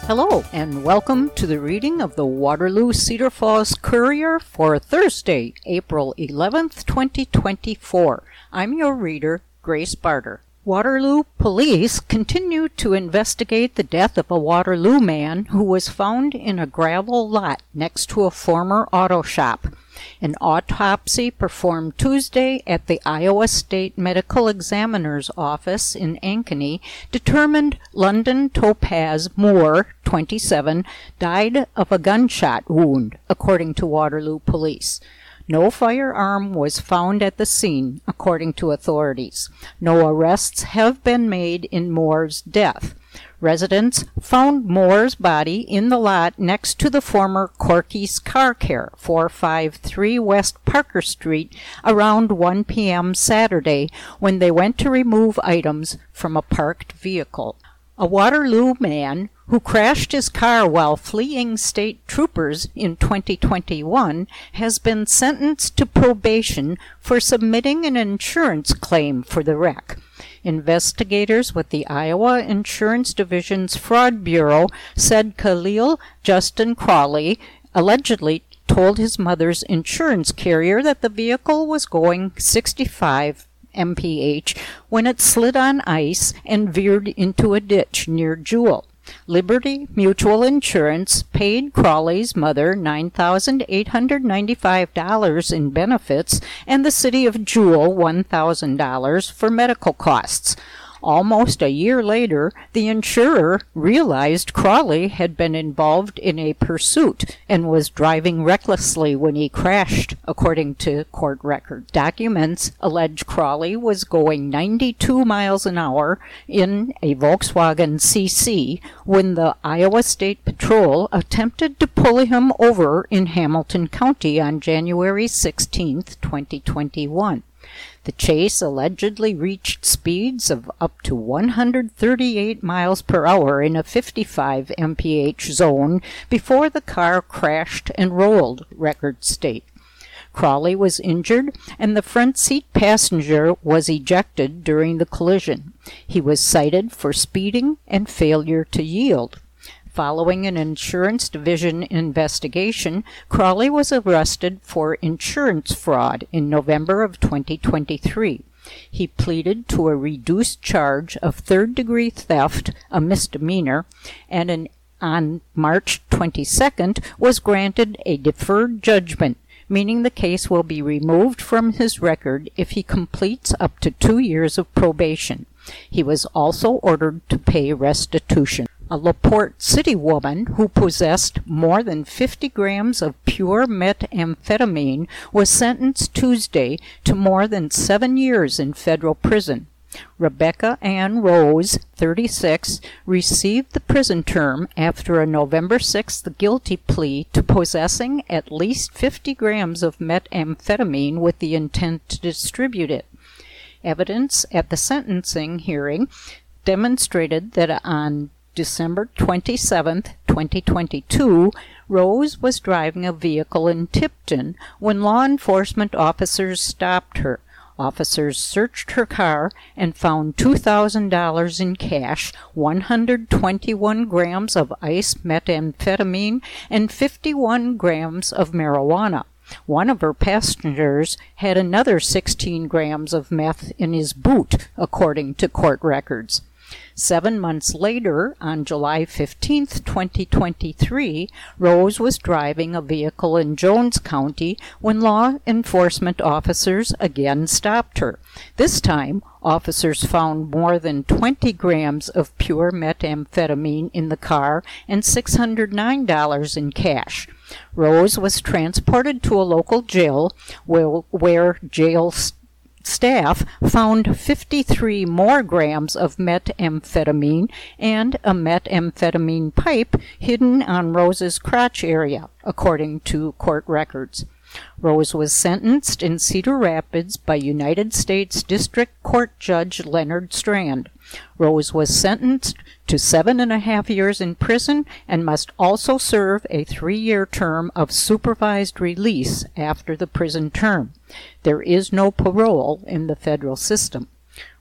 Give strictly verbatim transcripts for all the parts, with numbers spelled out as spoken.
Hello, and welcome to the reading of the Waterloo Cedar Falls Courier for Thursday, April eleventh, twenty twenty-four. I'm your reader, Grace Barter. Waterloo police continue to investigate the death of a Waterloo man who was found in a gravel lot next to a former auto shop. An autopsy performed Tuesday at the Iowa State Medical Examiner's Office in Ankeny determined London Topaz Moore, twenty-seven, died of a gunshot wound, according to Waterloo police. No firearm was found at the scene, according to authorities. No arrests have been made in Moore's death. Residents found Moore's body in the lot next to the former Corky's Car Care, four fifty-three West Parker Street, around one p.m. Saturday when they went to remove items from a parked vehicle. A Waterloo man who crashed his car while fleeing state troopers in twenty twenty-one has been sentenced to probation for submitting an insurance claim for the wreck. Investigators with the Iowa Insurance Division's Fraud Bureau said Khalil Justin Crawley allegedly told his mother's insurance carrier that the vehicle was going sixty-five miles per hour when it slid on ice and veered into a ditch near Jewell. Liberty Mutual Insurance paid Crawley's mother nine thousand eight hundred ninety-five dollars in benefits and the city of Jewell one thousand dollars for medical costs. Almost a year later, the insurer realized Crawley had been involved in a pursuit and was driving recklessly when he crashed, according to court records. Documents allege Crawley was going ninety-two miles an hour in a Volkswagen C C when the Iowa State Patrol attempted to pull him over in Hamilton County on January sixteenth, twenty twenty-one. The chase allegedly reached speeds of up to one hundred thirty-eight miles per hour in a fifty-five miles per hour zone before the car crashed and rolled, records state. Crawley was injured, and the front seat passenger was ejected during the collision. He was cited for speeding and failure to yield. Following an insurance division investigation, Crawley was arrested for insurance fraud in November of twenty twenty-three. He pleaded to a reduced charge of third-degree theft, a misdemeanor, and an, on March twenty-second was granted a deferred judgment, meaning the case will be removed from his record if he completes up to two years of probation. He was also ordered to pay restitution. A LaPorte City woman who possessed more than fifty grams of pure methamphetamine was sentenced Tuesday to more than seven years in federal prison. Rebecca Ann Rose, thirty-six, received the prison term after a November sixth guilty plea to possessing at least fifty grams of methamphetamine with the intent to distribute it. Evidence at the sentencing hearing demonstrated that on December twenty-seventh, twenty twenty-two, Rose was driving a vehicle in Tipton when law enforcement officers stopped her. Officers searched her car and found two thousand dollars in cash, one hundred twenty-one grams of ice methamphetamine, and fifty-one grams of marijuana. One of her passengers had another sixteen grams of meth in his boot, according to court records. Seven months later, on July fifteenth, twenty twenty-three, Rose was driving a vehicle in Jones County when law enforcement officers again stopped her. This time, officers found more than twenty grams of pure methamphetamine in the car and six hundred nine dollars in cash. Rose was transported to a local jail where, where jail st- staff found fifty-three more grams of methamphetamine and a methamphetamine pipe hidden on Rose's crotch area, according to court records. Rose was sentenced in Cedar Rapids by United States District Court Judge Leonard Strand. Rose was sentenced to seven and a half years in prison and must also serve a three-year term of supervised release after the prison term. There is no parole in the federal system.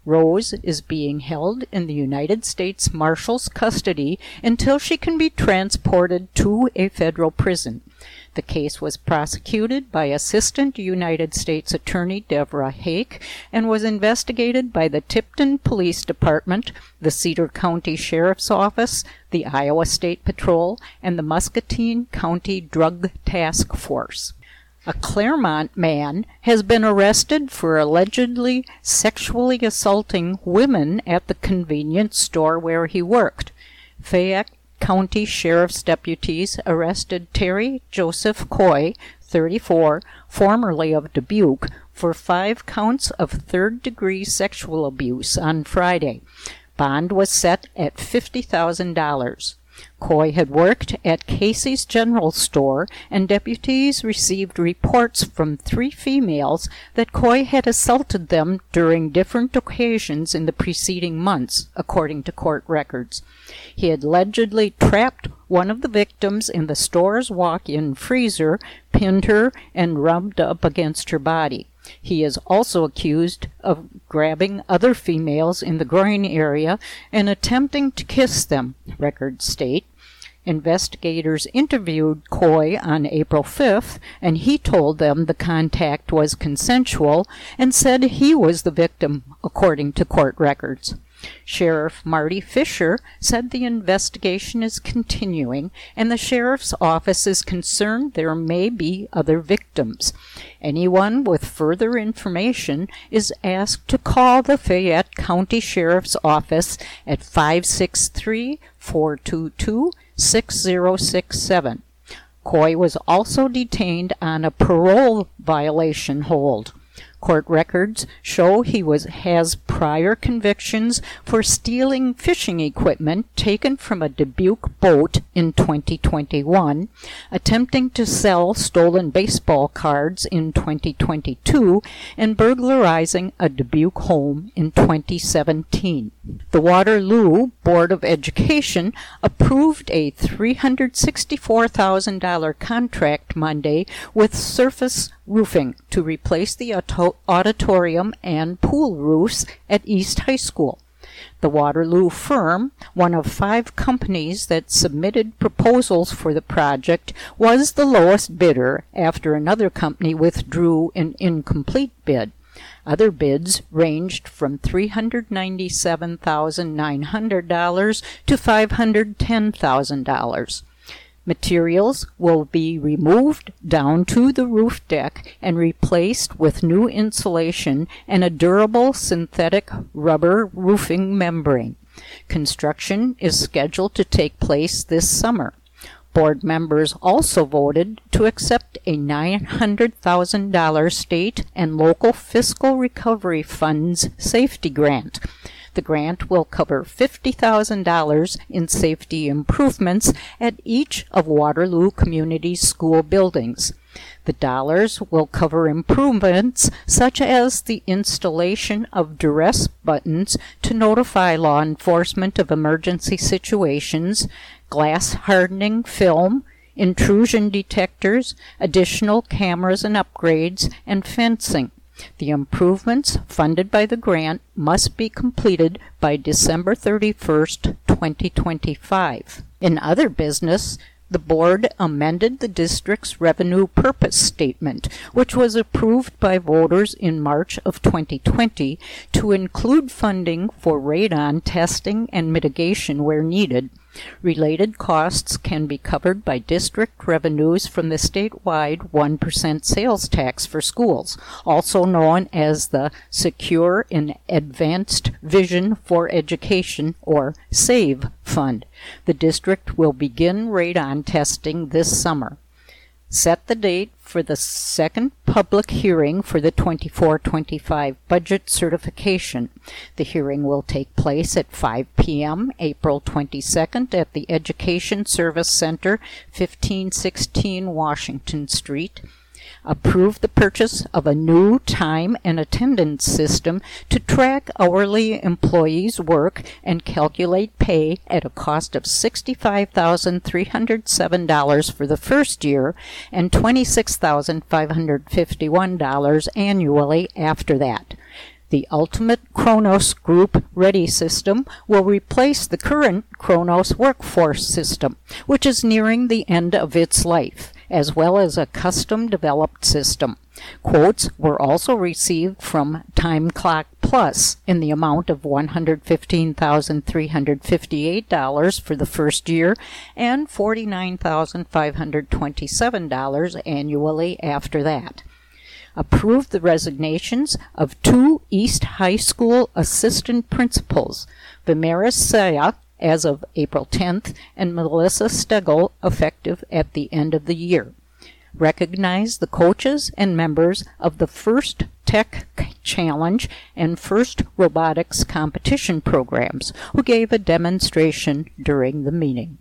Rose is being held in the United States Marshal's custody until she can be transported to a federal prison. The case was prosecuted by Assistant United States Attorney Deborah Hake and was investigated by the Tipton Police Department, the Cedar County Sheriff's Office, the Iowa State Patrol, and the Muscatine County Drug Task Force. A Claremont man has been arrested for allegedly sexually assaulting women at the convenience store where he worked. Fayette County Sheriff's deputies arrested Terry Joseph Coy, thirty-four, formerly of Dubuque, for five counts of third-degree sexual abuse on Friday. Bond was set at fifty thousand dollars. Coy had worked at Casey's General Store, and deputies received reports from three females that Coy had assaulted them during different occasions in the preceding months, according to court records. He had allegedly trapped one of the victims in the store's walk-in freezer, pinned her, and rubbed up against her body. He is also accused of grabbing other females in the groin area and attempting to kiss them, records state. Investigators interviewed Coy on April fifth, and he told them the contact was consensual and said he was the victim, according to court records. Sheriff Marty Fisher said the investigation is continuing, and the sheriff's office is concerned there may be other victims. Anyone with further information is asked to call the Fayette County Sheriff's Office at five six three, four two two, six zero six seven. Coy was also detained on a parole violation hold. Court records show he was has prior convictions for stealing fishing equipment taken from a Dubuque boat in twenty twenty-one, attempting to sell stolen baseball cards in twenty twenty-two, and burglarizing a Dubuque home in twenty seventeen. The Waterloo Board of Education approved a three hundred sixty-four thousand dollars contract Monday with Surface Roofing to replace the auditorium and pool roofs at East High School. The Waterloo firm, one of five companies that submitted proposals for the project, was the lowest bidder after another company withdrew an incomplete bid. Other bids ranged from three hundred ninety-seven thousand nine hundred dollars to five hundred ten thousand dollars. Materials will be removed down to the roof deck and replaced with new insulation and a durable synthetic rubber roofing membrane. Construction is scheduled to take place this summer. Board members also voted to accept a nine hundred thousand dollars state and local fiscal recovery funds safety grant. The grant will cover fifty thousand dollars in safety improvements at each of Waterloo Community's school buildings. The dollars will cover improvements such as the installation of duress buttons to notify law enforcement of emergency situations, glass hardening film, intrusion detectors, additional cameras and upgrades, and fencing. The improvements funded by the grant must be completed by December thirty-first, twenty twenty-five. In other business, the board amended the district's revenue purpose statement, which was approved by voters in March of twenty twenty, to include funding for radon testing and mitigation where needed. Related costs can be covered by district revenues from the statewide one percent sales tax for schools, also known as the Secure and Advanced Vision for Education, or SAVE Fund. The district will begin radon testing this summer. Set the date for the second public hearing for the twenty-four twenty-five budget certification. The hearing will take place at five p.m. April twenty-second at the Education Service Center, fifteen sixteen Washington Street. Approve the purchase of a new time and attendance system to track hourly employees' work and calculate pay at a cost of sixty-five thousand three hundred seven dollars for the first year and twenty-six thousand five hundred fifty-one dollars annually after that. The Ultimate Kronos Group Ready system will replace the current Kronos Workforce system, which is nearing the end of its life, as well as a custom-developed system. Quotes were also received from Time Clock Plus in the amount of one hundred fifteen thousand three hundred fifty-eight dollars for the first year and forty-nine thousand five hundred twenty-seven dollars annually after that. Approved the resignations of two East High School assistant principals, Vimeris Saya as of April tenth and Melissa Stegel effective at the end of the year. Recognize the coaches and members of the First Tech Challenge and First Robotics competition programs who gave a demonstration during the meeting.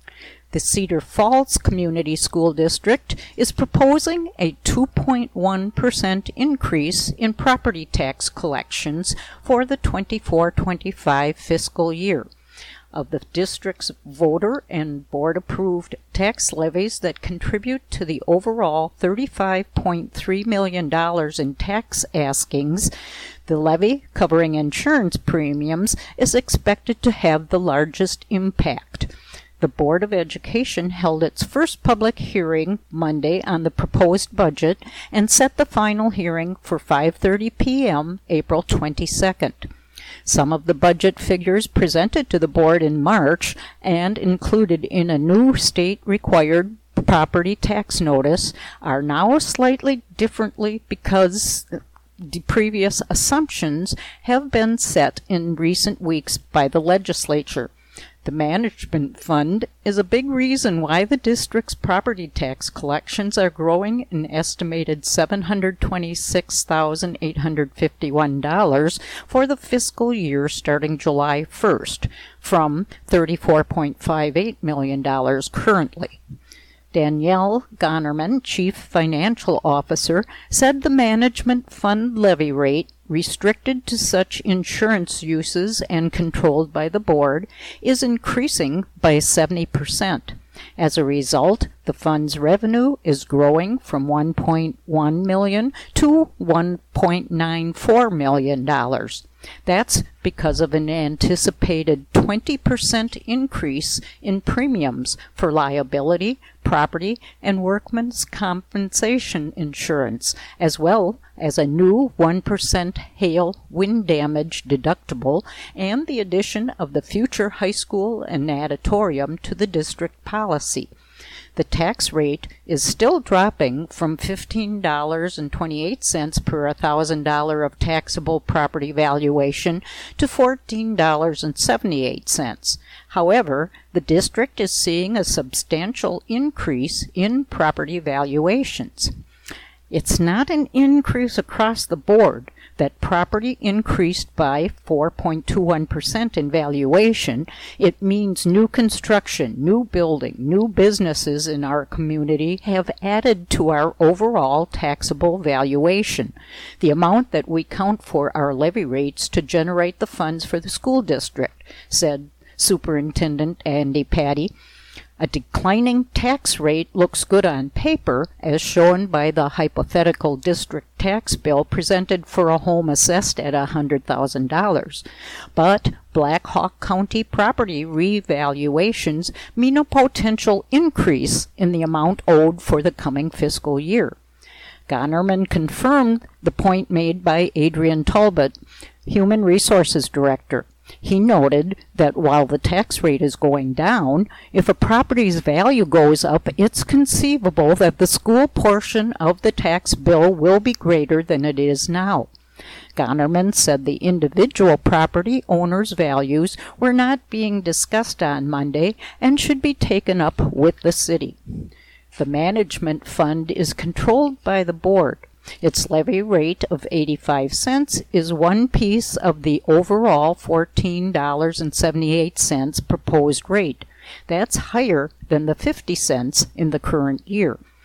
The Cedar Falls Community School District is proposing a two point one percent increase in property tax collections for the twenty-four twenty-five fiscal year. Of the district's voter and board-approved tax levies that contribute to the overall thirty-five point three million dollars in tax askings, the levy covering insurance premiums is expected to have the largest impact. The Board of Education held its first public hearing Monday on the proposed budget and set the final hearing for five thirty p.m. April twenty-second. Some of the budget figures presented to the board in March and included in a new state-required property tax notice are now slightly differently because the previous assumptions have been set in recent weeks by the legislature. The management fund is a big reason why the district's property tax collections are growing an estimated seven hundred twenty-six thousand eight hundred fifty-one dollars for the fiscal year starting July first, from thirty-four point five eight million dollars currently. Danielle Gonnerman, Chief Financial Officer, said the management fund levy rate, restricted to such insurance uses and controlled by the board, is increasing by seventy percent. As a result, the fund's revenue is growing from one point one million dollars to one point nine four million dollars. That's because of an anticipated twenty percent increase in premiums for liability, property, and workmen's compensation insurance, as well as a new one percent hail wind damage deductible and the addition of the future high school and natatorium to the district policy. The tax rate is still dropping from fifteen dollars and twenty-eight cents per one thousand dollars of taxable property valuation to fourteen dollars and seventy-eight cents. However, the district is seeing a substantial increase in property valuations. It's not an increase across the board. That property increased by four point two one percent in valuation. It means new construction, new building, new businesses in our community have added to our overall taxable valuation. The amount that we count for our levy rates to generate the funds for the school district, said Superintendent Andy Patty. A declining tax rate looks good on paper, as shown by the hypothetical district tax bill presented for a home assessed at one hundred thousand dollars. But Black Hawk County property revaluations mean a potential increase in the amount owed for the coming fiscal year. Gonnerman confirmed the point made by Adrian Talbot, Human Resources Director. He noted that while the tax rate is going down, if a property's value goes up, it's conceivable that the school portion of the tax bill will be greater than it is now. Gonnerman said the individual property owners' values were not being discussed on Monday and should be taken up with the city. The management fund is controlled by the board. Its levy rate of eighty-five cents is one piece of the overall fourteen dollars and seventy-eight cents proposed rate. That's higher than the fifty cents in the current year.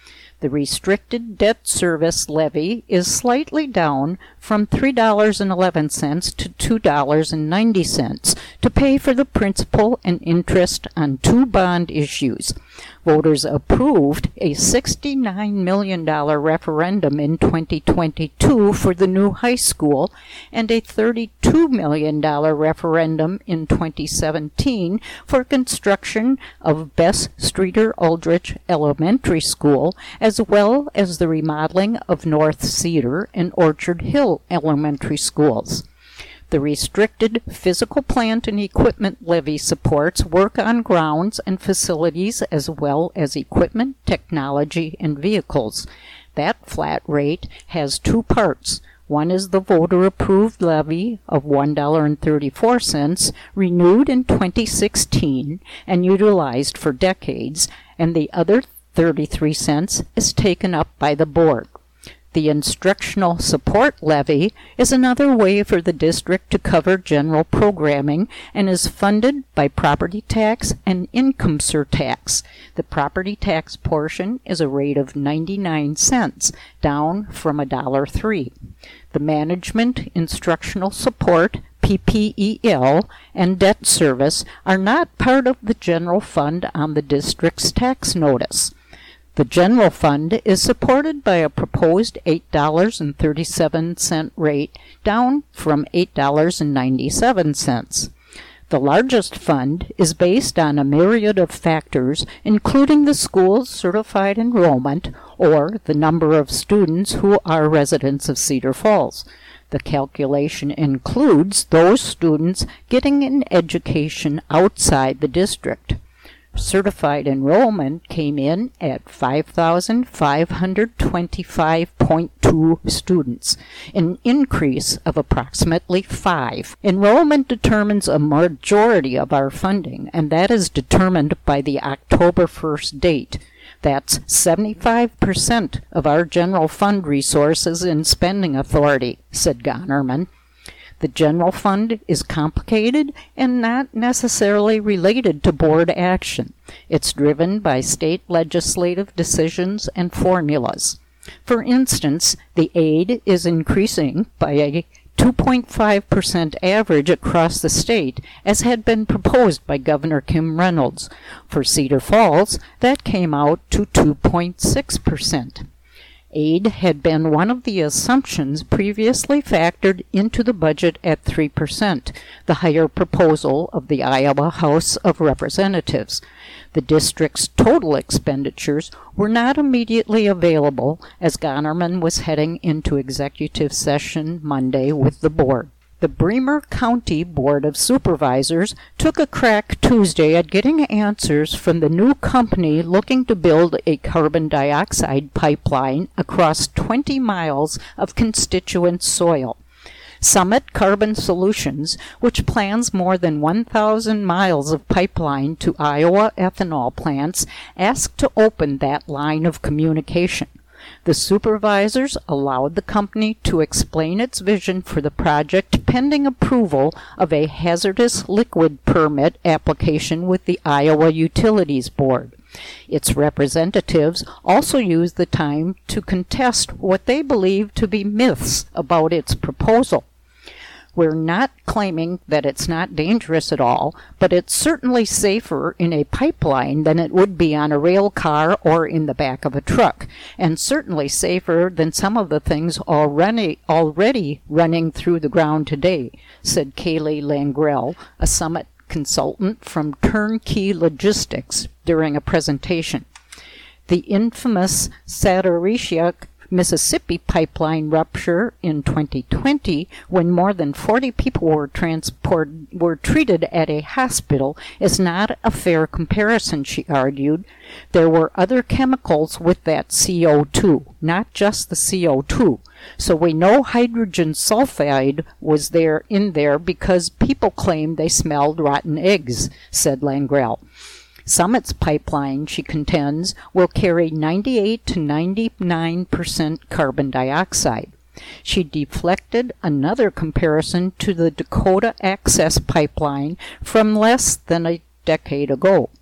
The restricted debt service levy is slightly down from three dollars and eleven cents to two dollars and ninety cents to pay for the principal and interest on two bond issues. Voters approved a sixty-nine million dollars referendum in twenty twenty-two for the new high school and a thirty-two million dollars referendum in twenty seventeen for construction of Bess Streeter Aldrich Elementary School, as well as the remodeling of North Cedar and Orchard Hill Elementary Schools. The restricted physical plant and equipment levy supports work on grounds and facilities as well as equipment, technology, and vehicles. That flat rate has two parts. One is the voter-approved levy of one dollar and thirty-four cents, renewed in twenty sixteen and utilized for decades, and the other thirty-three cents is taken up by the board. The instructional support levy is another way for the district to cover general programming and is funded by property tax and income surtax. The property tax portion is a rate of ninety-nine cents, down from one dollar and three cents. The management, instructional support, P P E L, and debt service are not part of the general fund on the district's tax notice. The general fund is supported by a proposed eight dollars and thirty-seven cents rate, down from eight dollars and ninety-seven cents. The largest fund is based on a myriad of factors, including the school's certified enrollment or the number of students who are residents of Cedar Falls. The calculation includes those students getting an education outside the district. Certified enrollment came in at five thousand five hundred twenty-five point two students, an increase of approximately five. Enrollment determines a majority of our funding, and that is determined by the October first date. That's seventy-five percent of our general fund resources and spending authority, said Gonerman. The general fund is complicated and not necessarily related to board action. It's driven by state legislative decisions and formulas. For instance, the aid is increasing by a two point five percent average across the state, as had been proposed by Governor Kim Reynolds. For Cedar Falls, that came out to two point six percent. Aid had been one of the assumptions previously factored into the budget at three percent, the higher proposal of the Iowa House of Representatives. The district's total expenditures were not immediately available as Gonerman was heading into executive session Monday with the board. The Bremer County Board of Supervisors took a crack Tuesday at getting answers from the new company looking to build a carbon dioxide pipeline across twenty miles of constituent soil. Summit Carbon Solutions, which plans more than one thousand miles of pipeline to Iowa ethanol plants, asked to open that line of communication. The supervisors allowed the company to explain its vision for the project pending approval of a hazardous liquid permit application with the Iowa Utilities Board. Its representatives also used the time to contest what they believe to be myths about its proposal. We're not claiming that it's not dangerous at all, but it's certainly safer in a pipeline than it would be on a rail car or in the back of a truck, and certainly safer than some of the things already, already running through the ground today, said Kaylee Langrell, a Summit consultant from Turnkey Logistics, during a presentation. The infamous Satarishia Mississippi pipeline rupture in twenty twenty, when more than forty people were transported were treated at a hospital, is not a fair comparison, she argued. There were other chemicals with that C O two, not just the C O two. So we know hydrogen sulfide was there in there because people claimed they smelled rotten eggs, said Langrell. Summit's pipeline, she contends, will carry ninety-eight to ninety-nine percent carbon dioxide. She deflected another comparison to the Dakota Access Pipeline from less than a decade ago.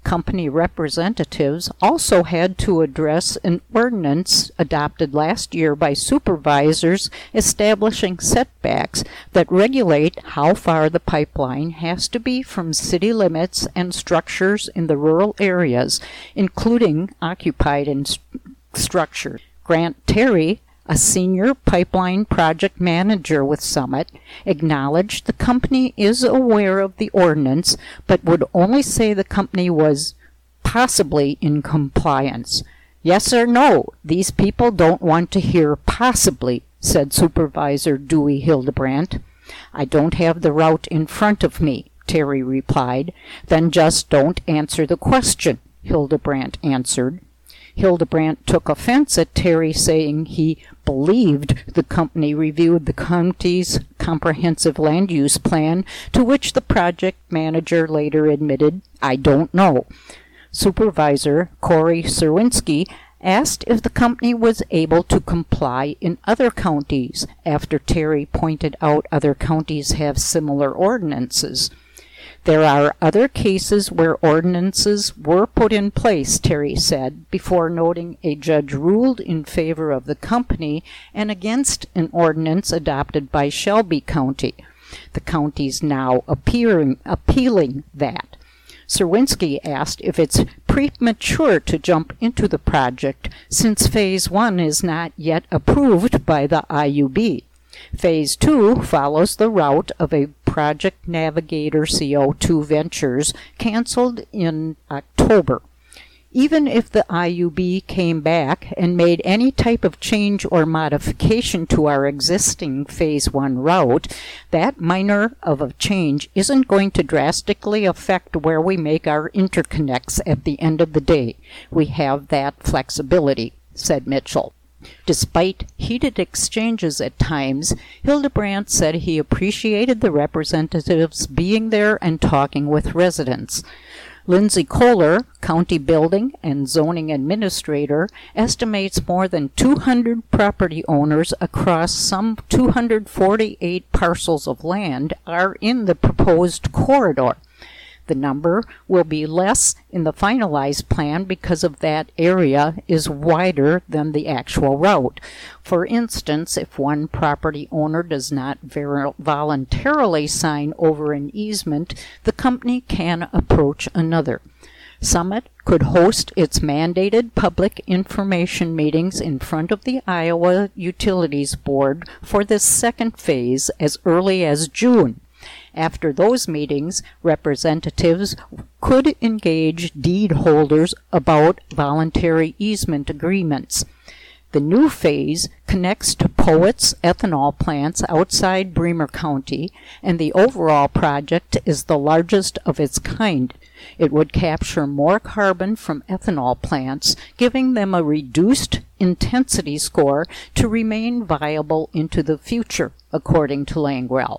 Company representatives also had to address an ordinance adopted last year by supervisors establishing setbacks that regulate how far the pipeline has to be from city limits and structures in the rural areas, including occupied in st- structures. Grant Terry, a senior pipeline project manager with Summit, acknowledged the company is aware of the ordinance, but would only say the company was possibly in compliance. Yes or no, these people don't want to hear possibly, said Supervisor Dewey Hildebrandt. I don't have the route in front of me, Terry replied. Then just don't answer the question, Hildebrandt answered. Hildebrandt took offense at Terry saying he believed the company reviewed the county's comprehensive land use plan, to which the project manager later admitted, I don't know. Supervisor Corey Serwinski asked if the company was able to comply in other counties, after Terry pointed out other counties have similar ordinances. There are other cases where ordinances were put in place, Terry said, before noting a judge ruled in favor of the company and against an ordinance adopted by Shelby County. The county's now appearing, appealing that. Serwinski asked if it's premature to jump into the project since Phase one is not yet approved by the I U B. Phase two follows the route of a Project Navigator C O two Ventures canceled in October. Even if the I U B came back and made any type of change or modification to our existing Phase one route, that minor of a change isn't going to drastically affect where we make our interconnects at the end of the day. We have that flexibility, said Mitchell. Despite heated exchanges at times, Hildebrandt said he appreciated the representatives being there and talking with residents. Lindsay Kohler, County Building and Zoning Administrator, estimates more than two hundred property owners across some two hundred forty-eight parcels of land are in the proposed corridor. The number will be less in the finalized plan because of that area is wider than the actual route. For instance, if one property owner does not ver- voluntarily sign over an easement, the company can approach another. Summit could host its mandated public information meetings in front of the Iowa Utilities Board for this second phase as early as June. After those meetings, representatives could engage deed holders about voluntary easement agreements. The new phase connects to Poets ethanol plants outside Bremer County, and the overall project is the largest of its kind. It would capture more carbon from ethanol plants, giving them a reduced intensity score to remain viable into the future, according to Langrell.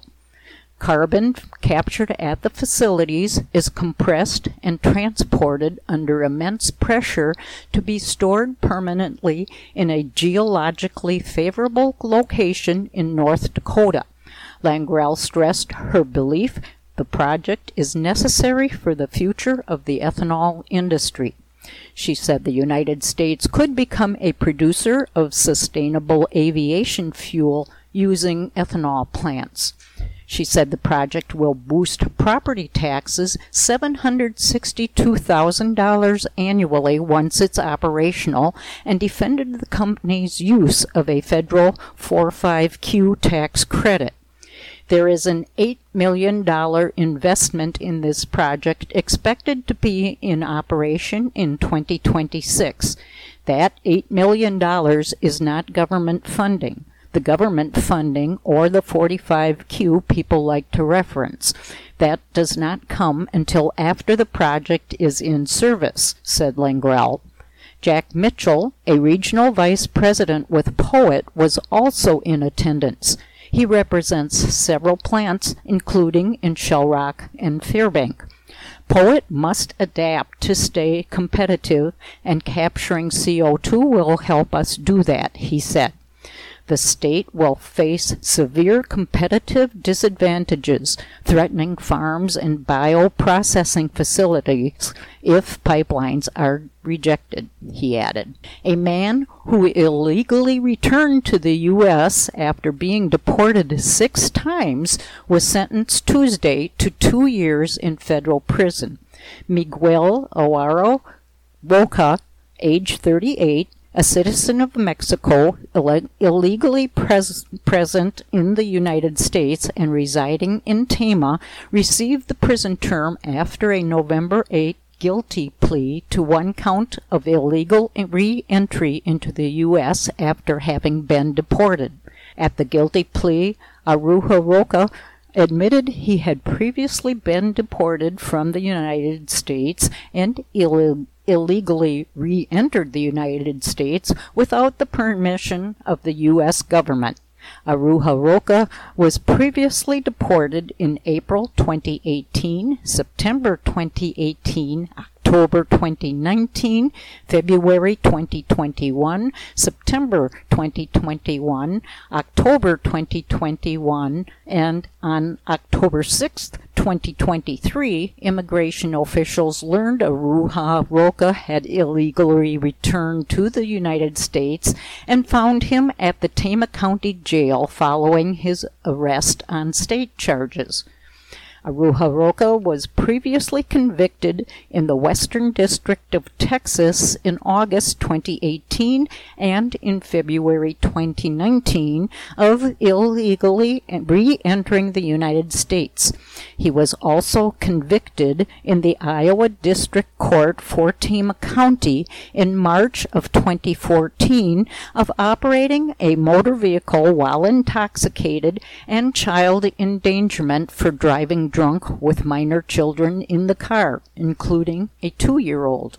Carbon captured at the facilities is compressed and transported under immense pressure to be stored permanently in a geologically favorable location in North Dakota. Langrell stressed her belief the project is necessary for the future of the ethanol industry. She said the United States could become a producer of sustainable aviation fuel using ethanol plants. She said the project will boost property taxes seven hundred sixty-two thousand dollars annually once it's operational, and defended the company's use of a federal forty-five Q tax credit. There is an eight million dollars investment in this project expected to be in operation in twenty twenty-six. That eight million dollars is not government funding. The government funding or the forty-five Q people like to reference. That does not come until after the project is in service, said Langrell. Jack Mitchell, a regional vice president with Poet, was also in attendance. He represents several plants, including in Shell Rock and Fairbank. Poet must adapt to stay competitive, and capturing C O two will help us do that, he said. The state will face severe competitive disadvantages, threatening farms and bioprocessing facilities if pipelines are rejected, he added. A man who illegally returned to the U S after being deported six times was sentenced Tuesday to two years in federal prison. Miguel Aguaro Roca, age thirty-eight, a citizen of Mexico, Ill- illegally pres- present in the United States and residing in Tama, received the prison term after a November eighth guilty plea to one count of illegal re-entry into the U S after having been deported. At the guilty plea, Aruja Roca admitted he had previously been deported from the United States and Ill- illegally re-entered the United States without the permission of the U S government. Aruja Roca was previously deported in April twenty eighteen, September twenty eighteen, October twenty nineteen, February twenty twenty-one, September twenty twenty-one, October twenty twenty-one, and on October sixth, twenty twenty-three, immigration officials learned Aruja Roca had illegally returned to the United States and found him at the Tama County Jail following his arrest on state charges. Aruja Roca was previously convicted in the Western District of Texas in August twenty eighteen and in February twenty nineteen of illegally re-entering the United States. He was also convicted in the Iowa District Court for Tama County in March of twenty fourteen of operating a motor vehicle while intoxicated and child endangerment for driving drunk with minor children in the car, including a two-year-old.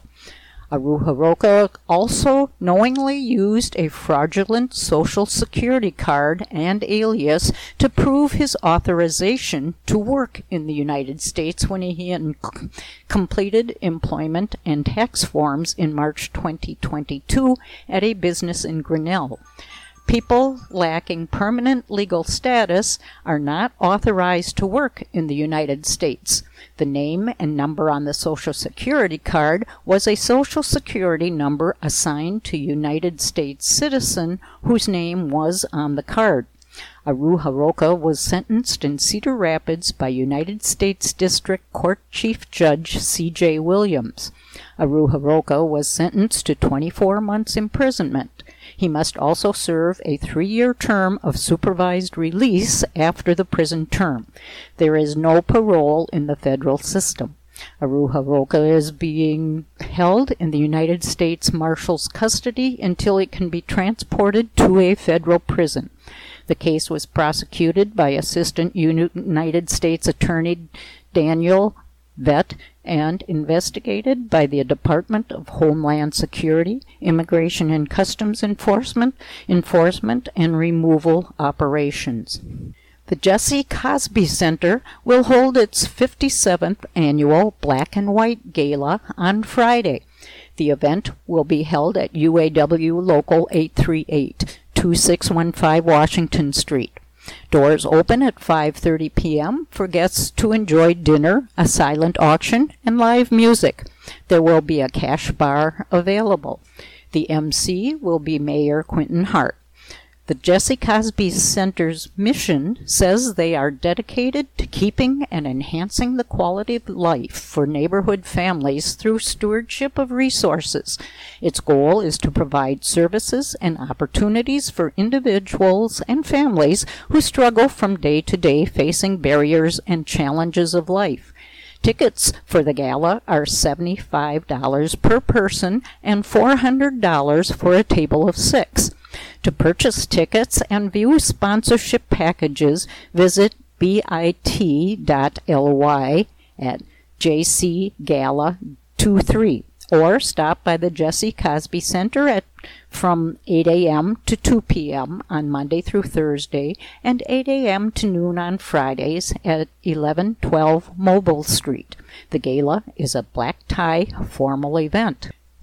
Aruja Roca also knowingly used a fraudulent Social Security card and alias to prove his authorization to work in the United States when he had completed employment and tax forms in March twenty twenty-two at a business in Grinnell. People lacking permanent legal status are not authorized to work in the United States. The name and number on the Social Security card was a Social Security number assigned to a United States citizen whose name was on the card. Aruja Roca was sentenced in Cedar Rapids by United States District Court Chief Judge C J Williams. Aruja Roca was sentenced to twenty-four months imprisonment. He must also serve a three-year term of supervised release after the prison term. There is no parole in the federal system. Aruja Roca is being held in the United States Marshal's custody until it can be transported to a federal prison. The case was prosecuted by Assistant United States Attorney Daniel Vett and investigated by the Department of Homeland Security, Immigration and Customs Enforcement, Enforcement and Removal Operations. The Jesse Cosby Center will hold its fifty-seventh annual Black and White Gala on Friday. The event will be held at U A W Local eight three eight, two six one five Washington Street. Doors open at five thirty p.m. for guests to enjoy dinner, a silent auction, and live music. There will be a cash bar available. The M C will be Mayor Quentin Hart. The Jesse Cosby Center's mission says they are dedicated to keeping and enhancing the quality of life for neighborhood families through stewardship of resources. Its goal is to provide services and opportunities for individuals and families who struggle from day to day facing barriers and challenges of life. Tickets for the gala are seventy-five dollars per person and four hundred dollars for a table of six. To purchase tickets and view sponsorship packages, visit bit.ly at J C Gala twenty-three or stop by the Jesse Cosby Center at from eight a.m. to two p.m. on Monday through Thursday and eight a.m. to noon on Fridays at eleven twelve Mobile Street. The gala is a black tie formal event.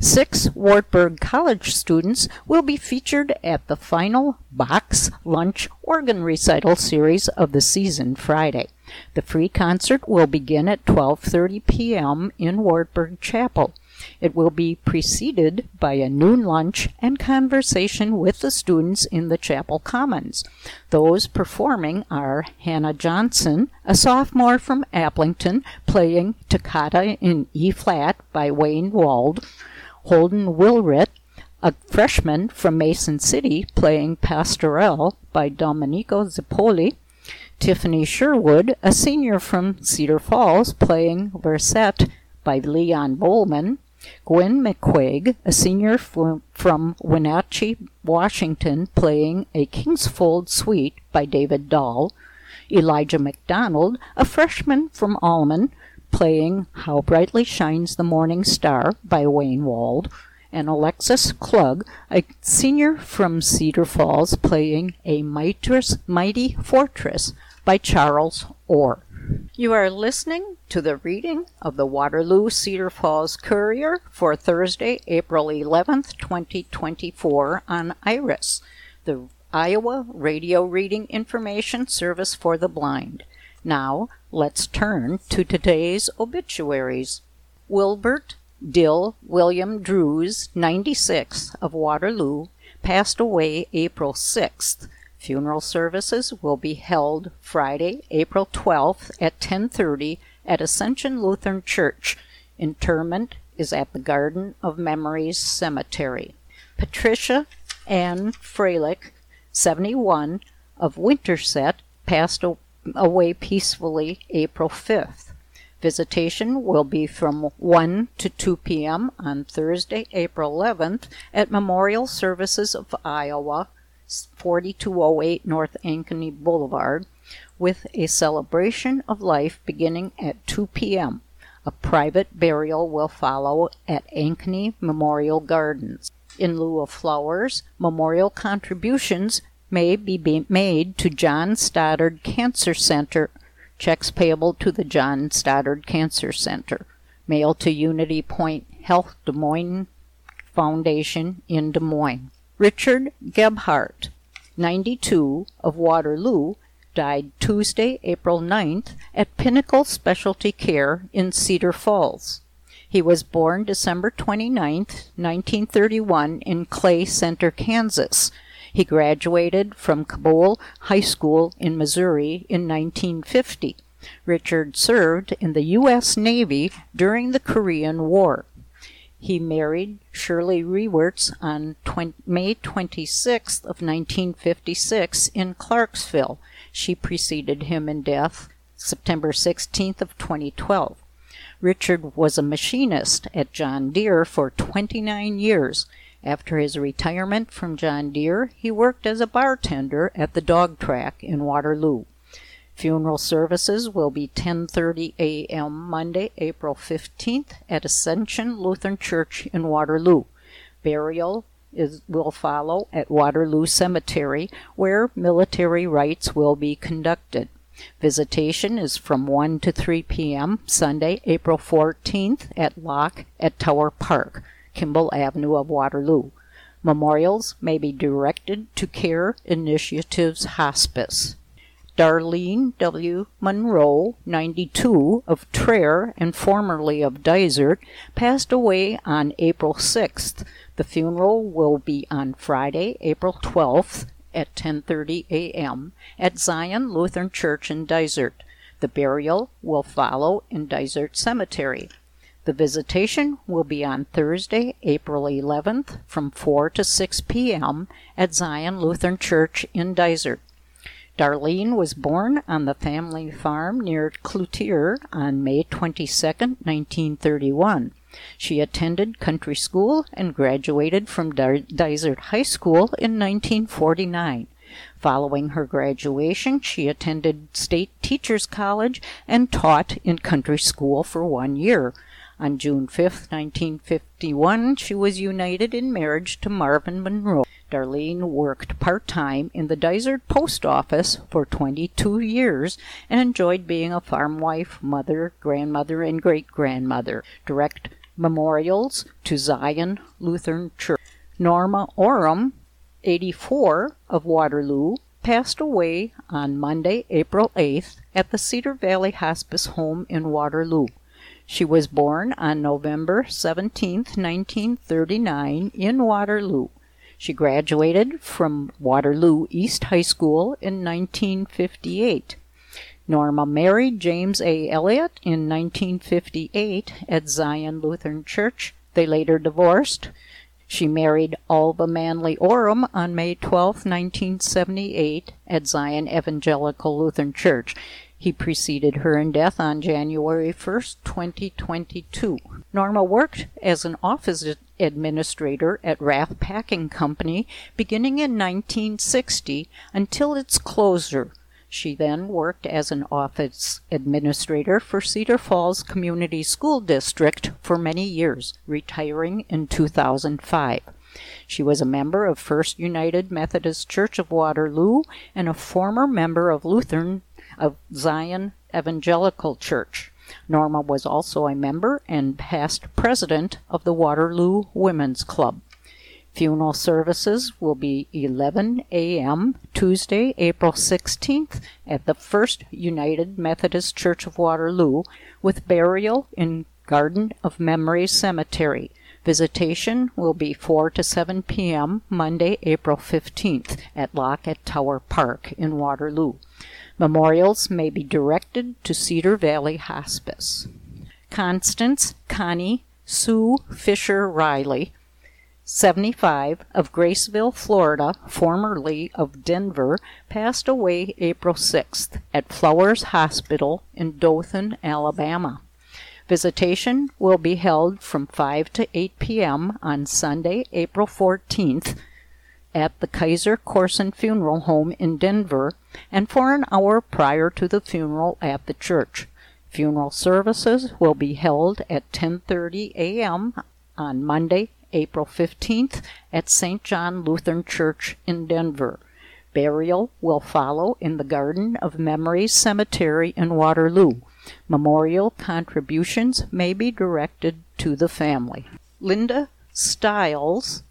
Six Wartburg College students will be featured at the final Box Lunch Organ Recital series of the season Friday. The free concert will begin at twelve thirty p.m. in Wartburg Chapel. It will be preceded by a noon lunch and conversation with the students in the chapel commons. Those performing are Hannah Johnson, a sophomore from Applington, playing Toccata in E-flat by Wayne Wald; Holden Wilrit, a freshman from Mason City, playing Pastorelle by Domenico Zippoli; Tiffany Sherwood, a senior from Cedar Falls, playing Versette by Leon Bowman; Gwen McQuaig, a senior from, from Wenatchee, Washington, playing A Kingsfold Suite by David Dahl; Elijah McDonald, a freshman from Allman, playing How Brightly Shines the Morning Star by Wayne Wald; and Alexis Klug, a senior from Cedar Falls, playing A Mightress, Mighty Fortress by Charles Orr. You are listening to the reading of the Waterloo Cedar Falls Courier for Thursday, April eleventh, twenty twenty-four on IRIS, the Iowa Radio Reading Information Service for the Blind. Now, let's turn to today's obituaries. Wilbert Dill William Drews, ninety-six, of Waterloo, passed away April sixth. Funeral services will be held Friday, April twelfth at ten thirty at Ascension Lutheran Church. Interment is at the Garden of Memories Cemetery. Patricia Ann Freilich, seventy-one, of Winterset, passed away peacefully April fifth. Visitation will be from one to two p.m. on Thursday, April eleventh at Memorial Services of Iowa, forty-two oh eight North Ankeny Boulevard, with a celebration of life beginning at two p.m. A private burial will follow at Ankeny Memorial Gardens. In lieu of flowers, memorial contributions may be made to John Stoddard Cancer Center. Checks payable to the John Stoddard Cancer Center. Mailed to Unity Point Health Des Moines Foundation in Des Moines. Richard Gebhardt, ninety-two, of Waterloo, died Tuesday, April ninth, at Pinnacle Specialty Care in Cedar Falls. He was born December twenty-ninth, nineteen thirty-one, in Clay Center, Kansas. He graduated from Cabot High School in Missouri in nineteen fifty. Richard served in the U S Navy during the Korean War. He married Shirley Rewerts on May twenty-sixth of nineteen fifty-six in Clarksville. She preceded him in death September sixteenth of twenty twelve. Richard was a machinist at John Deere for twenty-nine years. After his retirement from John Deere, he worked as a bartender at the dog track in Waterloo. Funeral services will be ten thirty a.m. Monday, April fifteenth at Ascension Lutheran Church in Waterloo. Burial is, will follow at Waterloo Cemetery, where military rites will be conducted. Visitation is from one to three p.m. Sunday, April fourteenth at Locke at Tower Park, Kimball Avenue of Waterloo. Memorials may be directed to Care Initiatives Hospice. Darlene W. Monroe, ninety-two, of Traer and formerly of Dysart, passed away on April sixth. The funeral will be on Friday, April twelfth at ten thirty a.m. at Zion Lutheran Church in Dysart. The burial will follow in Dysart Cemetery. The visitation will be on Thursday, April eleventh from four to six p.m. at Zion Lutheran Church in Dysart. Darlene was born on the family farm near Cloutier on May twenty-second, nineteen thirty-one. She attended country school and graduated from Dysart High School in nineteen forty-nine. Following her graduation, she attended State Teachers College and taught in country school for one year. On June fifth, nineteen fifty-one, she was united in marriage to Marvin Monroe. Darlene worked part-time in the Dysart Post Office for twenty-two years and enjoyed being a farm wife, mother, grandmother, and great-grandmother. Direct Memorials to Zion Lutheran Church. Norma Oram, eighty-four, of Waterloo, passed away on Monday, April eighth, at the Cedar Valley Hospice Home in Waterloo. She was born on November seventeenth, nineteen thirty-nine, in Waterloo. She graduated from Waterloo East High School in nineteen fifty-eight. Norma married James A. Elliott in nineteen fifty-eight at Zion Lutheran Church. They later divorced. She married Alva Manley Oram on May twelfth, nineteen seventy-eight at Zion Evangelical Lutheran Church. He preceded her in death on January first, twenty twenty-two. Norma worked as an office administrator at Rath Packing Company beginning in nineteen sixty until its closure. She then worked as an office administrator for Cedar Falls Community School District for many years, retiring in two thousand five. She was a member of First United Methodist Church of Waterloo and a former member of Lutheran of Zion Evangelical Church. Norma was also a member and past president of the Waterloo Women's Club. Funeral services will be eleven a.m. Tuesday, April sixteenth at the First United Methodist Church of Waterloo, with burial in Garden of Memory Cemetery. Visitation will be four to seven p.m. Monday, April fifteenth at Lockett Tower Park in Waterloo. Memorials may be directed to Cedar Valley Hospice. Constance Connie Sue Fisher Riley, seventy-five, of Graceville, Florida, formerly of Denver, passed away April sixth at Flowers Hospital in Dothan, Alabama. Visitation will be held from five to eight p.m. on Sunday, April fourteenth, at the Kaiser Corson Funeral Home in Denver, and for an hour prior to the funeral at the church. Funeral services will be held at ten thirty a.m. on Monday, April fifteenth, at Saint John Lutheran Church in Denver. Burial will follow in the Garden of Memory Cemetery in Waterloo. Memorial contributions may be directed to the family. Linda Stiles,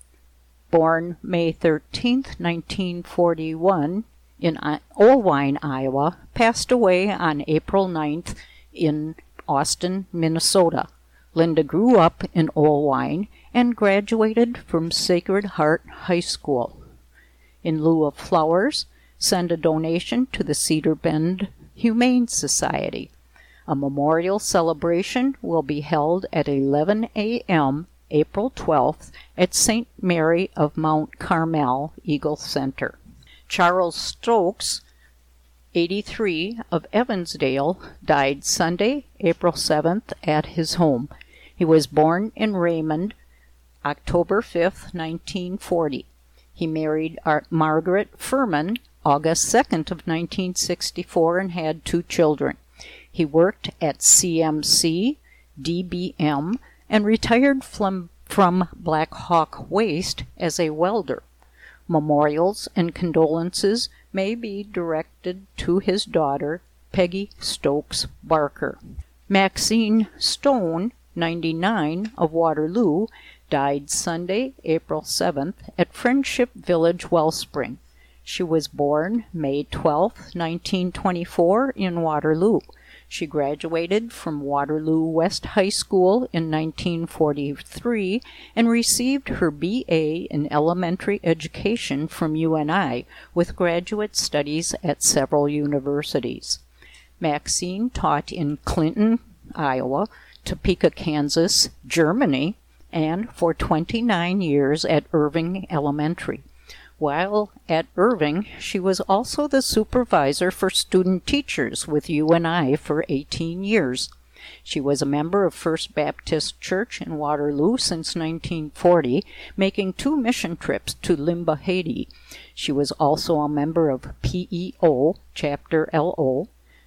born May thirteenth, nineteen forty-one, in Olwine, Iowa, passed away on April ninth in Austin, Minnesota. Linda grew up in Olwine and graduated from Sacred Heart High School. In lieu of flowers, send a donation to the Cedar Bend Humane Society. A memorial celebration will be held at eleven a.m. April twelfth at Saint Mary of Mount Carmel Eagle Center. Charles Stokes, eighty-three, of Evansdale, died Sunday, April seventh, at his home. He was born in Raymond, October fifth, nineteen forty. He married Ar- Margaret Furman, August second of nineteen sixty-four, and had two children. He worked at C M C, D B M, and retired from, from Black Hawk Waste as a welder. Memorials and condolences may be directed to his daughter, Peggy Stokes Barker. Maxine Stone, ninety-nine, of Waterloo, died Sunday, April seventh, at Friendship Village, Wellspring. She was born May twelfth, nineteen twenty-four, in Waterloo. She graduated from Waterloo West High School in nineteen forty-three and received her B A in elementary education from U N I, with graduate studies at several universities. Maxine taught in Clinton, Iowa, Topeka, Kansas, Germany, and for twenty-nine years at Irving Elementary. While at Irving, she was also the supervisor for student teachers with U N I for eighteen years. She was a member of First Baptist Church in Waterloo since nineteen forty, making two mission trips to Limba, Haiti. She was also a member of P E O, Chapter L O,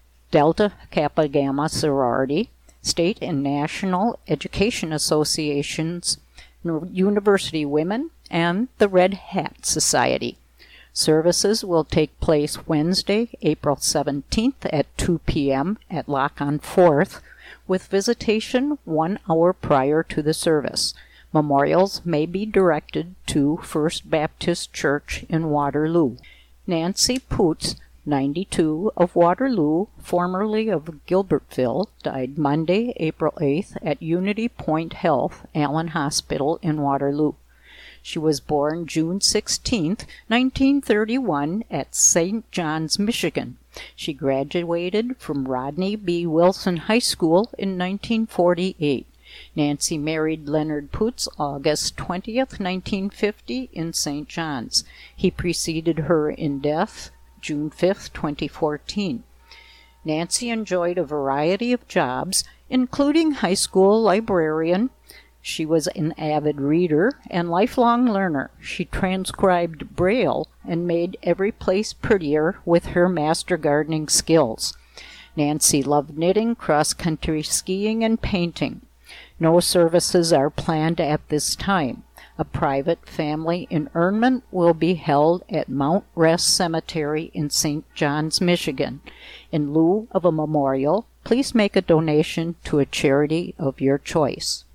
Delta Kappa Gamma Sorority, State and National Education Associations, University Women, and the Red Hat Society. Services will take place Wednesday, April seventeenth at two p.m. at Lock on Fourth, with visitation one hour prior to the service. Memorials may be directed to First Baptist Church in Waterloo. Nancy Poots, ninety-two, of Waterloo, formerly of Gilbertville, died Monday, April eighth, at Unity Point Health, Allen Hospital in Waterloo. She was born June sixteenth, nineteen thirty-one, at Saint John's, Michigan. She graduated from Rodney B. Wilson High School in nineteen forty-eight. Nancy married Leonard Poots August twentieth, nineteen fifty, in Saint John's. He preceded her in death June fifth, twenty fourteen. Nancy enjoyed a variety of jobs, including high school librarian. She was an avid reader and lifelong learner. She transcribed Braille and made every place prettier with her master gardening skills. Nancy loved knitting, cross-country skiing, and painting. No services are planned at this time. A private family interment will be held at Mount Rest Cemetery in Saint John's, Michigan. In lieu of a memorial, please make a donation to a charity of your choice.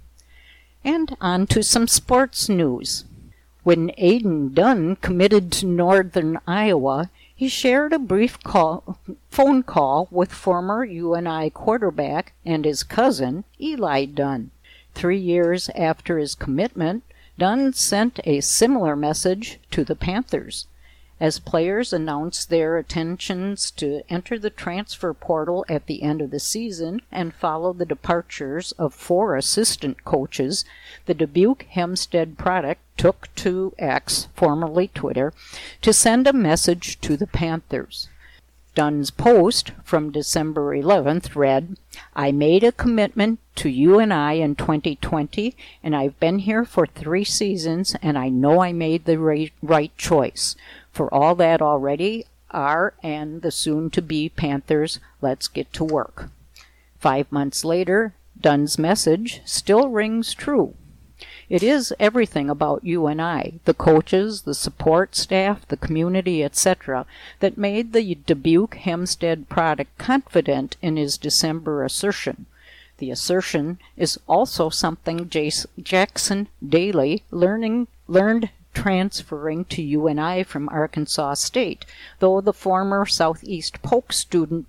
And on to some sports news. When Aidan Dunn committed to Northern Iowa, he shared a brief call, phone call with former U N I quarterback and his cousin, Eli Dunn. Three years after his commitment, Dunn sent a similar message to the Panthers. As players announced their intentions to enter the transfer portal at the end of the season and follow the departures of four assistant coaches, the Dubuque Hempstead product took to X, formerly Twitter, to send a message to the Panthers. Dunn's post from December eleventh read, "I made a commitment to U N I in twenty twenty, and I've been here for three seasons, and I know I made the right, right choice. For all that already are and the soon-to-be Panthers, let's get to work." Five months later, Dunn's message still rings true. It is everything about U N I, the coaches, the support staff, the community, et cetera, that made the Dubuque Hempstead product confident in his December assertion. The assertion is also something Jace, Jackson Daly learning, learned transferring to U N I from Arkansas State, though the former Southeast Polk student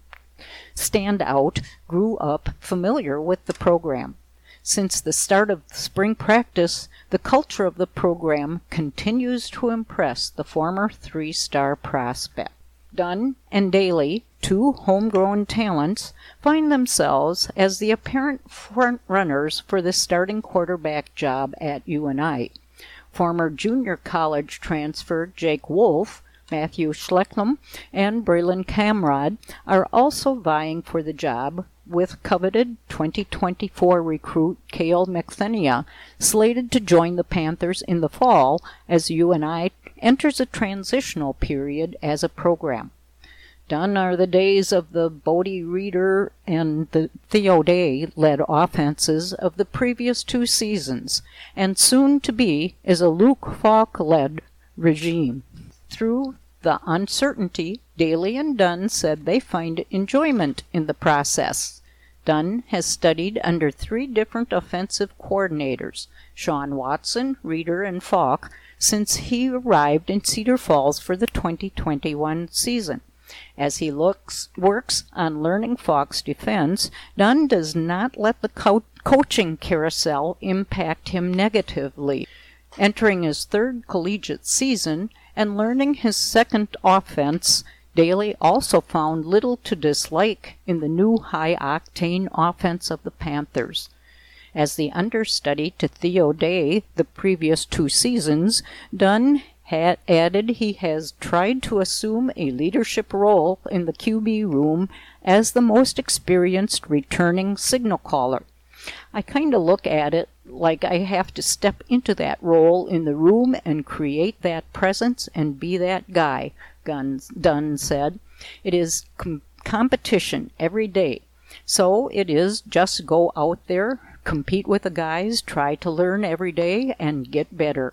standout grew up familiar with the program. Since the start of spring practice, the culture of the program continues to impress the former three-star prospect. Dunn and Daly, two homegrown talents, find themselves as the apparent front-runners for the starting quarterback job at U N I. Former junior college transfer Jake Wolf, Matthew Schlecklum, and Braylon Camrod are also vying for the job, with coveted twenty twenty-four recruit Cale McThenia slated to join the Panthers in the fall as U N I enters a transitional period as a program. Done are the days of the Bodie Reeder and the Theo Day-led offenses of the previous two seasons, and soon to be is a Luke Falk-led regime. Through the uncertainty, Daly and Dunn said they find enjoyment in the process. Dunn has studied under three different offensive coordinators, Sean Watson, Reeder, and Falk, since he arrived in Cedar Falls for the twenty twenty-one season. As he looks works on learning Falk's defense, Dunn does not let the co- coaching carousel impact him negatively. Entering his third collegiate season and learning his second offense, Daly also found little to dislike in the new high-octane offense of the Panthers. As the understudy to Theo Day the previous two seasons, Dunn had added he has tried to assume a leadership role in the Q B room as the most experienced returning signal caller. I kind of look at it like I have to step into that role in the room and create that presence and be that guy, Guns, Dunn said. It is com- competition every day. So it is just go out there, compete with the guys, try to learn every day, and get better.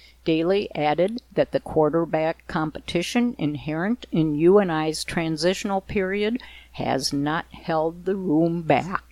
Daly added that the quarterback competition inherent in U N I's transitional period has not held the room back.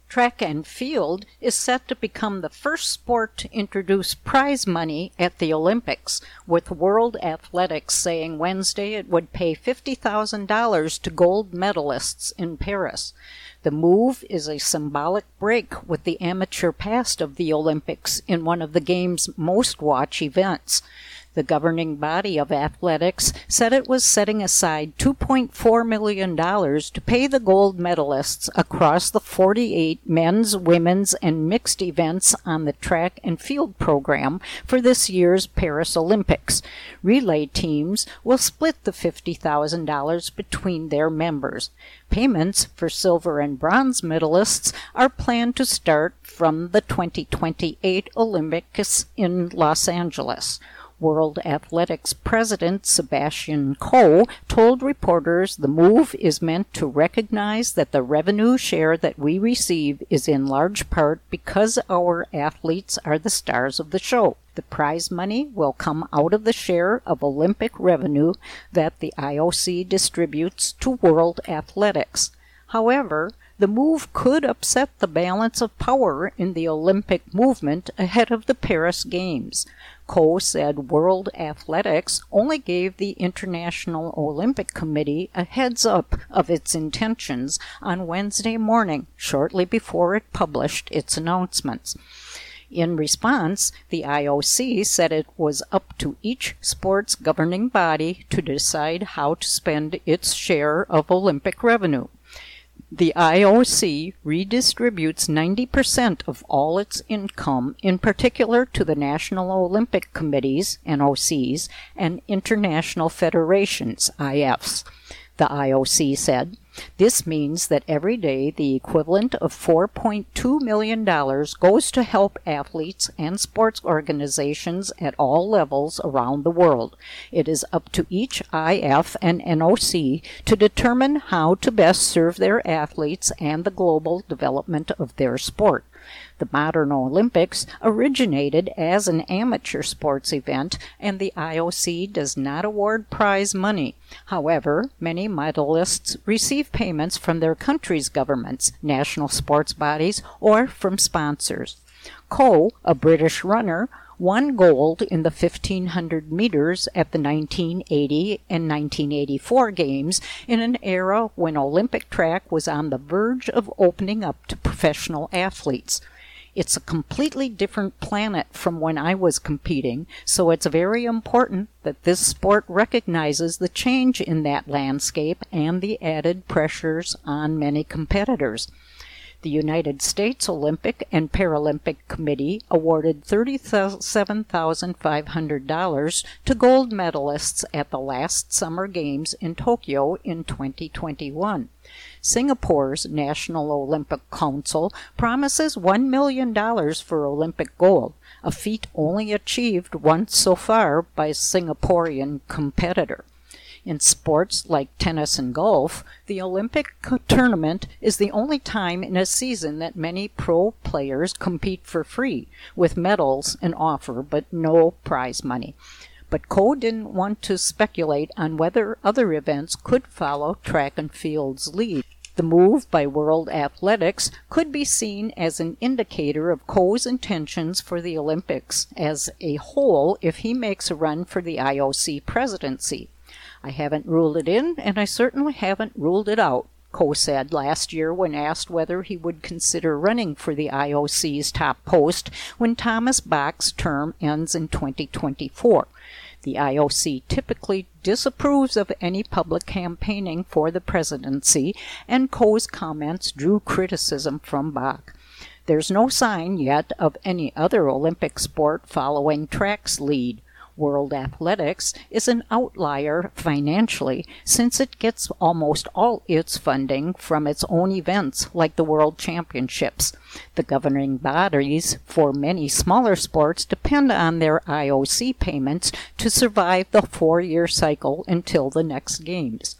Track and field is set to become the first sport to introduce prize money at the Olympics, with World Athletics saying Wednesday it would pay fifty thousand dollars to gold medalists in Paris. The move is a symbolic break with the amateur past of the Olympics in one of the game's most-watched events. The governing body of athletics said it was setting aside two point four million dollars to pay the gold medalists across the forty-eight men's, women's, and mixed events on the track and field program for this year's Paris Olympics. Relay teams will split the fifty thousand dollars between their members. Payments for silver and bronze medalists are planned to start from the twenty twenty-eight Olympics in Los Angeles. World Athletics President Sebastian Coe told reporters the move is meant to recognize that the revenue share that we receive is in large part because our athletes are the stars of the show. The prize money will come out of the share of Olympic revenue that the I O C distributes to World Athletics. However, the move could upset the balance of power in the Olympic movement ahead of the Paris Games. Coe said World Athletics only gave the International Olympic Committee a heads-up of its intentions on Wednesday morning, shortly before it published its announcements. In response, the I O C said it was up to each sports governing body to decide how to spend its share of Olympic revenue. The I O C redistributes ninety percent of all its income, in particular to the National Olympic Committees, N O Cs, and International Federations, I Fs. The I O C said, "This means that every day the equivalent of four point two million dollars goes to help athletes and sports organizations at all levels around the world. It is up to each I F and N O C to determine how to best serve their athletes and the global development of their sport." The modern Olympics originated as an amateur sports event, and the I O C does not award prize money. However, many medalists receive payments from their country's governments, national sports bodies, or from sponsors. Coe, a British runner, won gold in the fifteen hundred meters at the nineteen eighty and nineteen eighty-four Games in an era when Olympic track was on the verge of opening up to professional athletes. It's a completely different planet from when I was competing, so it's very important that this sport recognizes the change in that landscape and the added pressures on many competitors. The United States Olympic and Paralympic Committee awarded thirty-seven thousand five hundred dollars to gold medalists at the last Summer Games in Tokyo in twenty twenty-one. Singapore's National Olympic Council promises one million dollars for Olympic gold, a feat only achieved once so far by a Singaporean competitor. In sports like tennis and golf, the Olympic tournament is the only time in a season that many pro players compete for free, with medals an offer but no prize money. But Coe didn't want to speculate on whether other events could follow track and field's lead. The move by World Athletics could be seen as an indicator of Coe's intentions for the Olympics as a whole if he makes a run for the I O C presidency. "I haven't ruled it in, and I certainly haven't ruled it out," Coe said last year when asked whether he would consider running for the I O C's top post when Thomas Bach's term ends in twenty twenty-four. The I O C typically disapproves of any public campaigning for the presidency, and Coe's comments drew criticism from Bach. There's no sign yet of any other Olympic sport following track's lead. World Athletics is an outlier financially since it gets almost all its funding from its own events like the World Championships. The governing bodies for many smaller sports depend on their I O C payments to survive the four-year cycle until the next Games.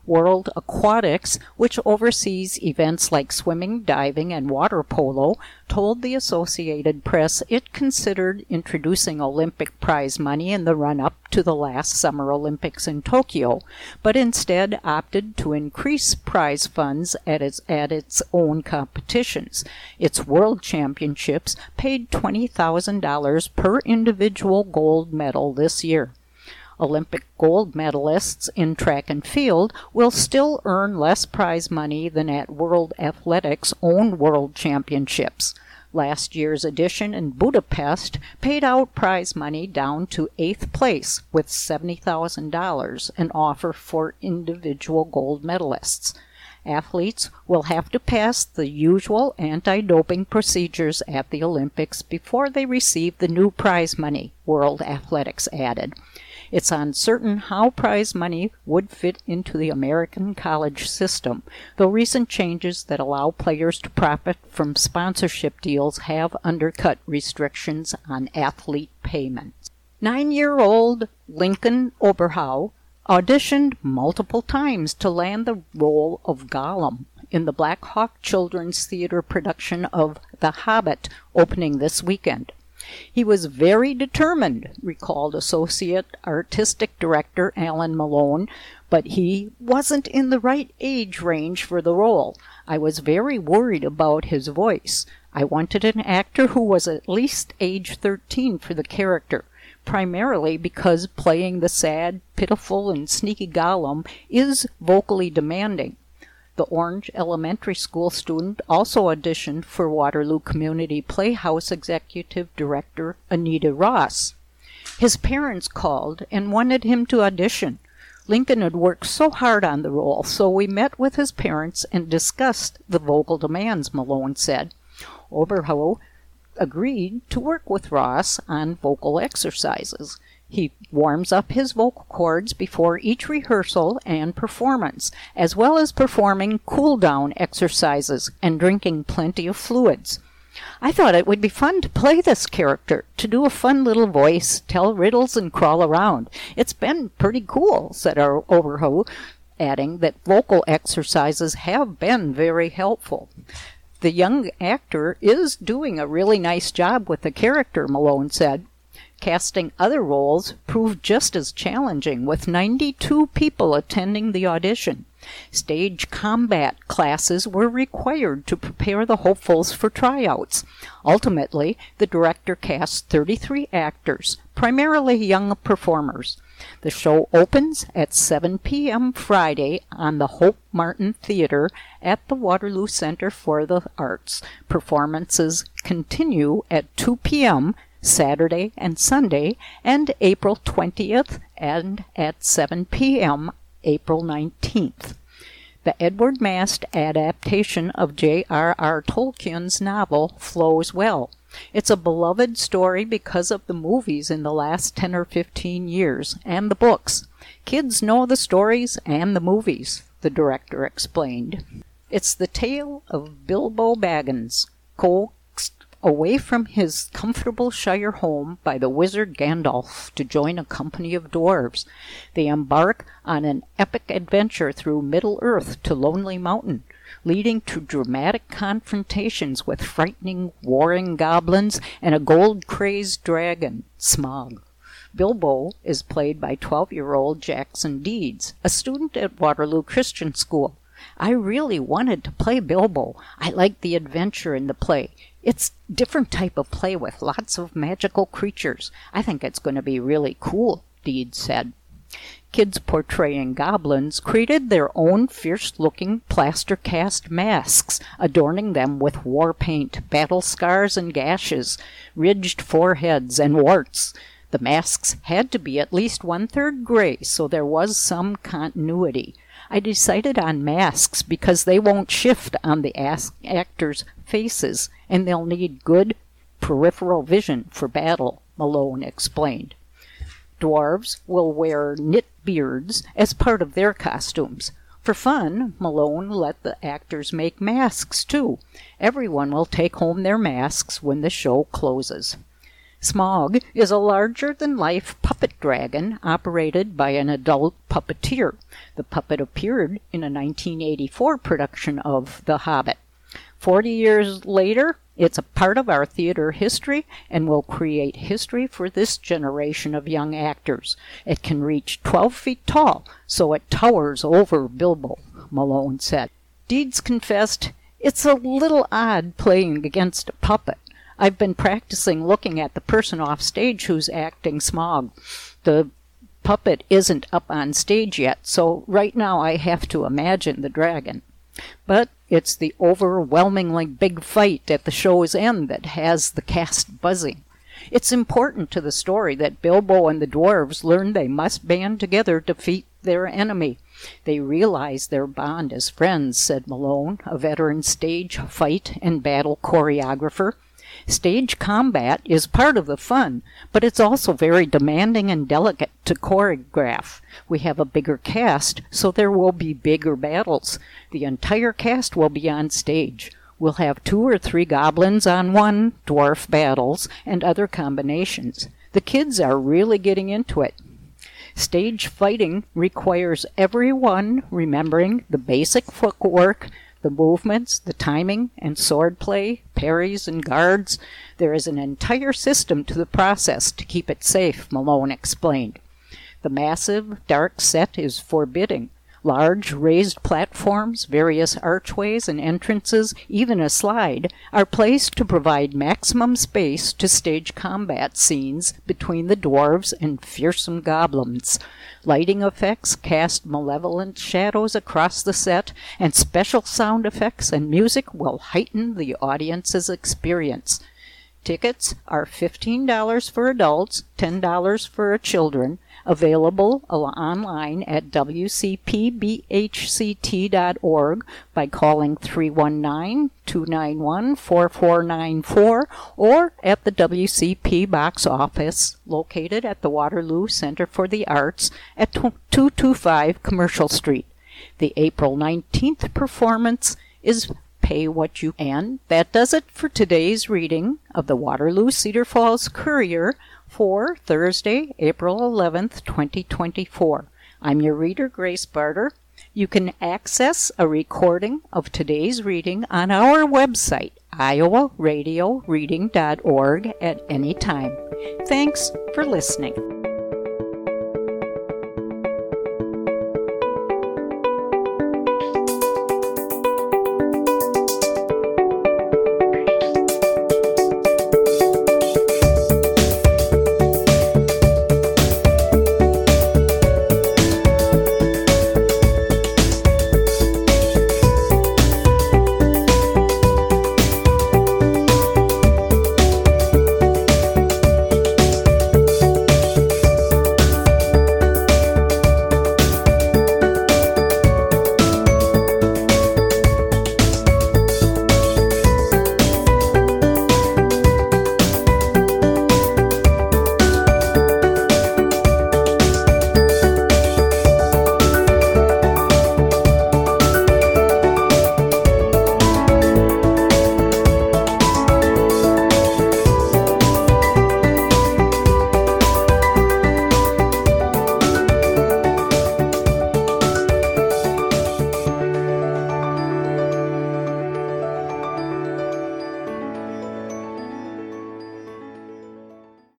World Aquatics, which oversees events like swimming, diving, and water polo, told the Associated Press it considered introducing Olympic prize money in the run-up to the last Summer Olympics in Tokyo, but instead opted to increase prize funds at its, at its own competitions. Its World Championships paid twenty thousand dollars per individual gold medal this year. Olympic gold medalists in track and field will still earn less prize money than at World Athletics' own World Championships. Last year's edition in Budapest paid out prize money down to eighth place with seventy thousand dollars, an offer for individual gold medalists. Athletes will have to pass the usual anti-doping procedures at the Olympics before they receive the new prize money, World Athletics added. It's uncertain how prize money would fit into the American college system, though recent changes that allow players to profit from sponsorship deals have undercut restrictions on athlete payments. Nine-year-old Lincoln Oberhau auditioned multiple times to land the role of Gollum in the Black Hawk Children's Theater production of The Hobbit, opening this weekend. He was very determined, recalled Associate Artistic Director Alan Malone, but he wasn't in the right age range for the role. I was very worried about his voice. I wanted an actor who was at least age thirteen for the character, primarily because playing the sad, pitiful, and sneaky Gollum is vocally demanding. The Orange Elementary School student also auditioned for Waterloo Community Playhouse Executive Director Anita Ross. His parents called and wanted him to audition. Lincoln had worked so hard on the role, so we met with his parents and discussed the vocal demands, Malone said. Oberhau agreed to work with Ross on vocal exercises. He warms up his vocal cords before each rehearsal and performance, as well as performing cool-down exercises and drinking plenty of fluids. I thought it would be fun to play this character, to do a fun little voice, tell riddles, and crawl around. It's been pretty cool, said our Oberhau, adding that vocal exercises have been very helpful. The young actor is doing a really nice job with the character, Malone said. Casting other roles proved just as challenging, with ninety-two people attending the audition. Stage combat classes were required to prepare the hopefuls for tryouts. Ultimately, the director cast thirty-three actors, primarily young performers. The show opens at seven p.m. Friday on the Hope Martin Theater at the Waterloo Center for the Arts. Performances continue at two p.m. Saturday and Sunday, and April twentieth, and at seven p.m. April nineteenth. The Edward Mast adaptation of J R R Tolkien's novel flows well. It's a beloved story because of the movies in the last ten or fifteen years, and the books. Kids know the stories and the movies, the director explained. It's the tale of Bilbo Baggins, coaxed away from his comfortable Shire home by the wizard Gandalf to join a company of dwarves. They embark on an epic adventure through Middle-earth to Lonely Mountain, leading to dramatic confrontations with frightening warring goblins and a gold-crazed dragon, Smaug. Bilbo is played by twelve-year-old Jackson Deeds, a student at Waterloo Christian School. I really wanted to play Bilbo. I liked the adventure in the play. It's a different type of play with lots of magical creatures. I think it's going to be really cool, Deeds said. Kids portraying goblins created their own fierce-looking plaster-cast masks, adorning them with war paint, battle scars and gashes, ridged foreheads, and warts. The masks had to be at least one-third gray, so there was some continuity. I decided on masks because they won't shift on the actors' faces, and they'll need good peripheral vision for battle, Malone explained. Dwarves will wear knit beards as part of their costumes. For fun, Malone let the actors make masks, too. Everyone will take home their masks when the show closes. Smaug is a larger-than-life puppet dragon operated by an adult puppeteer. The puppet appeared in a nineteen eighty-four production of The Hobbit. Forty years later, it's a part of our theater history and will create history for this generation of young actors. It can reach twelve feet tall, so it towers over Bilbo, Malone said. Deeds confessed, "It's a little odd playing against a puppet. I've been practicing looking at the person off stage who's acting Smaug. The puppet isn't up on stage yet, so right now I have to imagine the dragon. But it's the overwhelmingly big fight at the show's end that has the cast buzzing. It's important to the story that Bilbo and the dwarves learn they must band together to defeat their enemy. They realize their bond as friends," said Malone, a veteran stage fight and battle choreographer. Stage combat is part of the fun, but it's also very demanding and delicate to choreograph. We have a bigger cast, so there will be bigger battles. The entire cast will be on stage. We'll have two or three goblins on one, dwarf battles, and other combinations. The kids are really getting into it. Stage fighting requires everyone remembering the basic footwork, the movements, the timing, and swordplay, parries, and guards. There is an entire system to the process to keep it safe, Malone explained. The massive, dark set is forbidding. Large, raised platforms, various archways and entrances, even a slide, are placed to provide maximum space to stage combat scenes between the dwarves and fearsome goblins. Lighting effects cast malevolent shadows across the set, and special sound effects and music will heighten the audience's experience. Tickets are fifteen dollars for adults, ten dollars for children, available online at w c p b h c t dot org by calling three one nine, two nine one, four four nine four or at the W C P box office located at the Waterloo Center for the Arts at two twenty-five Commercial Street. The April nineteenth performance is Pay What You Can. That does it for today's reading of the Waterloo Cedar Falls Courier for Thursday, April eleventh, twenty twenty-four. I'm your reader, Grace Barter. You can access a recording of today's reading on our website, iowa radio reading dot org, at any time. Thanks for listening.